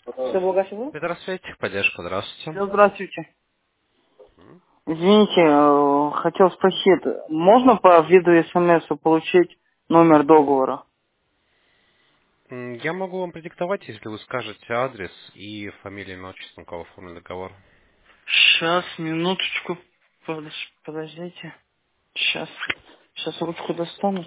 Все, благословил? Здравствуйте, поддержка, здравствуйте. Все, здравствуйте. Извините, хотел спросить, можно по виду смс получить номер договора? Я могу вам продиктовать, если вы скажете адрес и фамилию, имя, отчество, на кого оформлен договор. Сейчас, минуточку. Подождите. Сейчас ручку достану.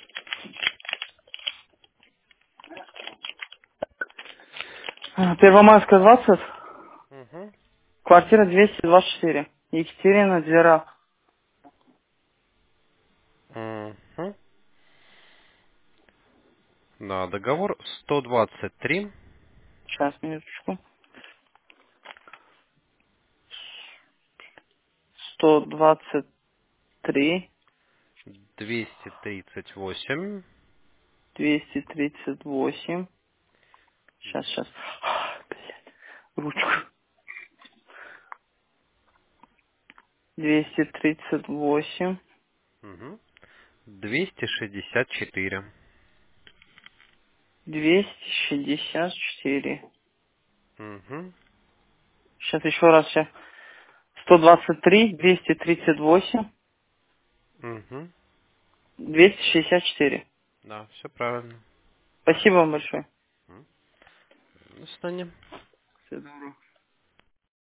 Первомайская, 20, Угу. квартира 224. Екатерина, Двера. Угу. Да, договор 123 Сейчас, минуточку. 123, 238. 238. Сейчас. Блядь, ручку. 238. Угу. 264. 264. Угу. Сейчас еще раз. 123, 238, Угу. 264. Да, все правильно. Спасибо вам большое. До свидания. Всего доброго.